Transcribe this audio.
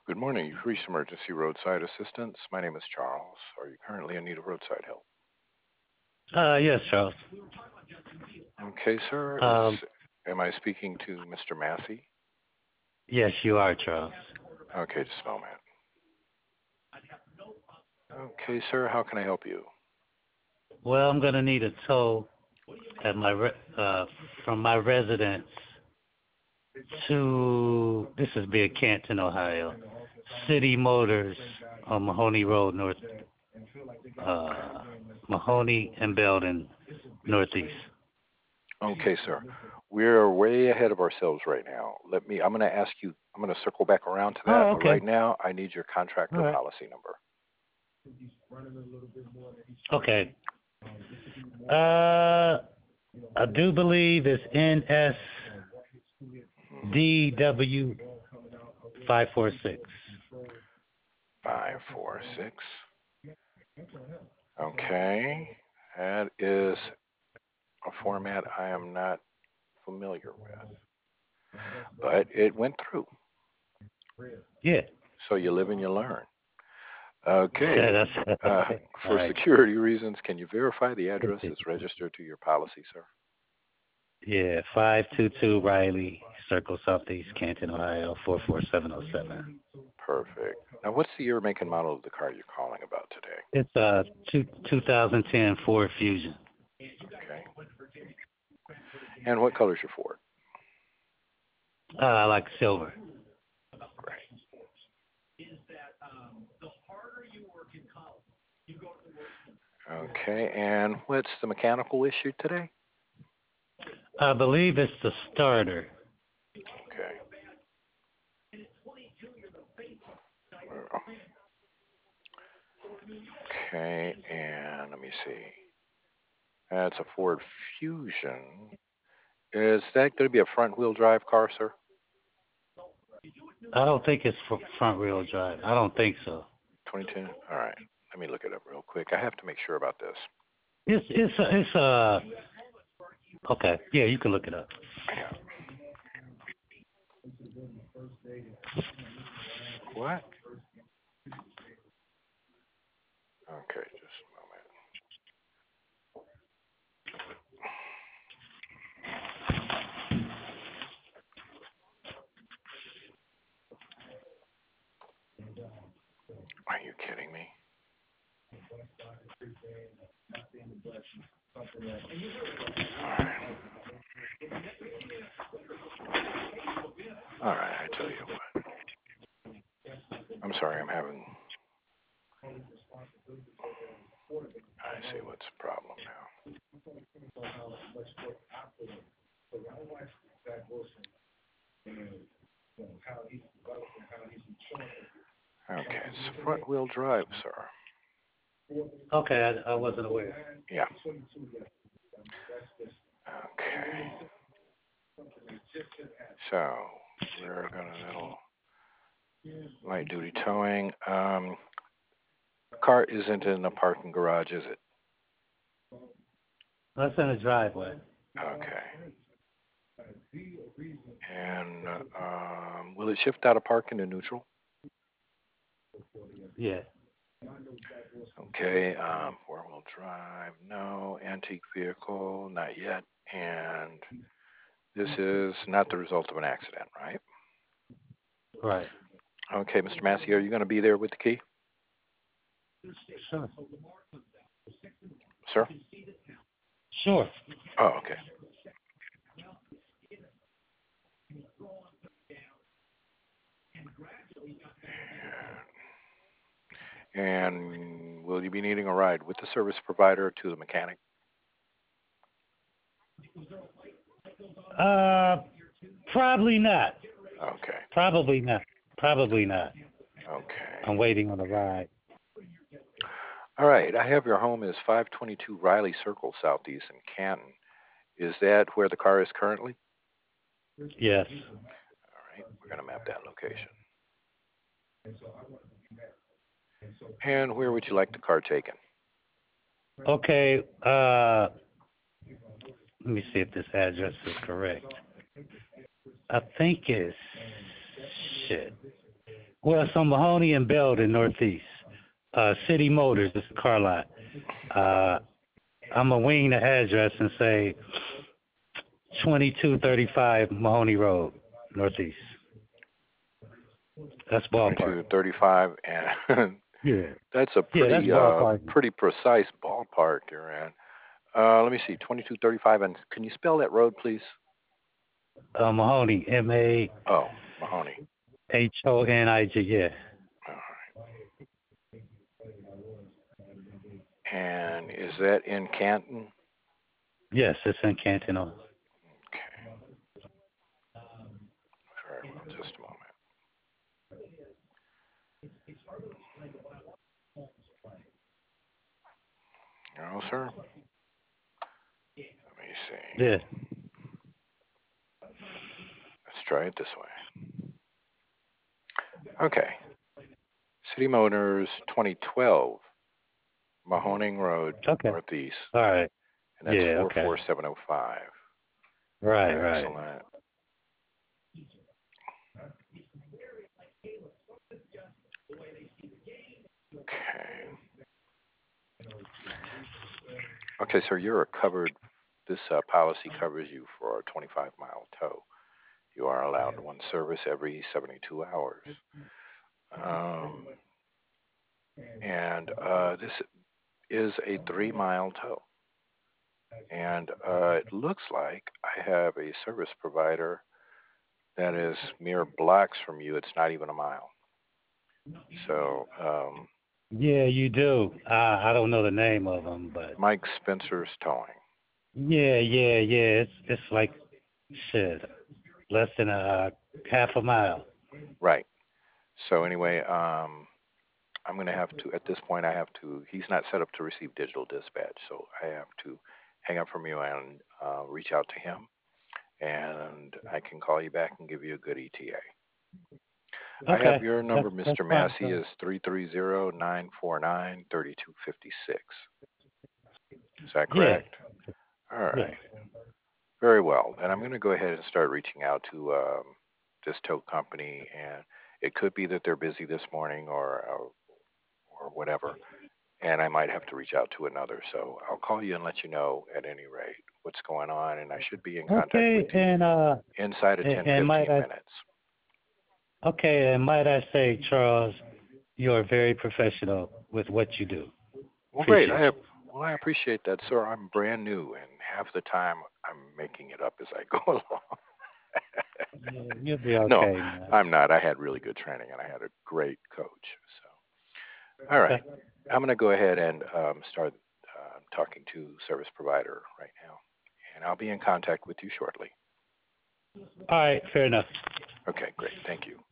Good morning. You've reached emergency roadside assistance. My name is Charles. Are you currently in need of roadside help? Yes, Charles. Okay, sir. Um, Am I speaking to Mr. Massey? yes, you are, Charles. Okay, just a moment. Okay, sir. How can I help you? Well, I'm gonna need a tow at from my residence to this is via Canton, Ohio. City Motors on Mahoney Road, uh, Mahoney and Belden, Northeast. Okay, sir. We're way ahead of ourselves right now. I'm going to ask you, I'm going to circle back around to that, Oh, but right okay. now I need your All contractor right. policy number. Okay. Uh, I do believe it's NSDW 546. 546. Okay. That is a format I am not familiar with, but it went through. Yeah. So you live and you learn. Okay. That's Uh, all for right. security reasons, can you verify the address is registered to your policy, sir? Yeah, 522 Riley Circle Southeast Canton, Ohio 44707. Perfect. Now, what's the year, make, and model of the car you're calling about today? It's a 2010 Ford Fusion. Okay. And what color's your Ford? I like silver. Great. Okay. And what's the mechanical issue today? I believe it's the starter. Okay. Okay. And let me see. That's a Ford Fusion. Is that going to be a front-wheel drive car, sir? I don't think it's front wheel drive. I don't think so. 2010? All right. Let me look it up real quick. I have to make sure about this. It's okay. Yeah, you can look it up. Yeah. What? Okay, just a moment. Are you kidding me? All right. All right, I tell you what. I'm sorry, I'm having. I see what's the problem now. Okay, it's front wheel drive, sir. Okay, I wasn't aware. Yeah. Okay. So we're gonna little light duty towing. Car isn't in the parking garage, is it? That's in the driveway. Okay. And will it shift out of park into neutral? Yeah. Okay. Four-wheel drive, no. Antique vehicle, not yet. And this is not the result of an accident, right? Right. Okay, Mr. Massey, are you going to be there with the key, Sure. sir? Sure. Oh, okay. And will you be needing a ride with the service provider to the mechanic? Uh, probably not. Okay. Probably not. Probably not. I'm Okay. waiting on a ride. All right. I have your home is 522 Riley Circle, Southeast in Canton. Is that where the car is currently? Yes. All right. We're going to map that location. And where would you like the car taken? Okay. Let me see if this address is correct. I think it's shit. Well, it's on Mahoney and Belden, Northeast. City Motors is the car lot. Uh, I'm going to wing the address and say 2235 Mahoney Road, Northeast. That's ballpark. 2235, and Yeah. that's a Yeah, that's pretty ballpark. pretty precise ballpark you're in. Let me see, 2235, and can you spell that road, please? Mahoney, Oh, Mahoney. Mahonig. Yeah. All right. And is that in Canton? Yes, it's in Canton. Okay. Very well. Just a moment. No, sir. Let me see. Yeah. Let's try it this way. Okay. City Motors, 2012, Mahoning Road, Okay. Northeast, All right. and that's Yeah. Okay. 44705. Right. Right. Excellent. Okay. Okay, sir, you're covered. This policy covers you for a 25-mile tow. You are allowed one service every 72 hours. Um, and this is a 3-mile tow. And it looks like I have a service provider that is mere blocks from you. It's not even a mile. So, Yeah, you do. I don't know the name of them, but Mike Spencer's Towing. yeah. It's like shit, less than a half a mile. Right. So anyway, I'm going to have to, at this point, he's not set up to receive digital dispatch. So I have to hang up from you and reach out to him. And I can call you back and give you a good ETA. I have Okay, your number, that's Mr. fine. Massey, is 330-949-3256. Is that Yeah, correct? All yeah. right. Very well. And I'm going to go ahead and start reaching out to this tow company, and it could be that they're busy this morning or whatever, and I might have to reach out to another. So I'll call you and let you know at any rate what's going on, and I should be in contact with Okay, you inside of 10, and 15 minutes. might I say, Charles, you are very professional with what you do. Well, great. Appreciate I appreciate that, sir. I'm brand new, and half the time I'm making it up as I go along. you. Yeah, you'll be No, okay, man. I'm not. I had really good training, and I had a great coach. So, all right, Okay. I'm going to go ahead and start talking to service provider right now, and I'll be in contact with you shortly. All right, fair enough. Okay, great. Thank you.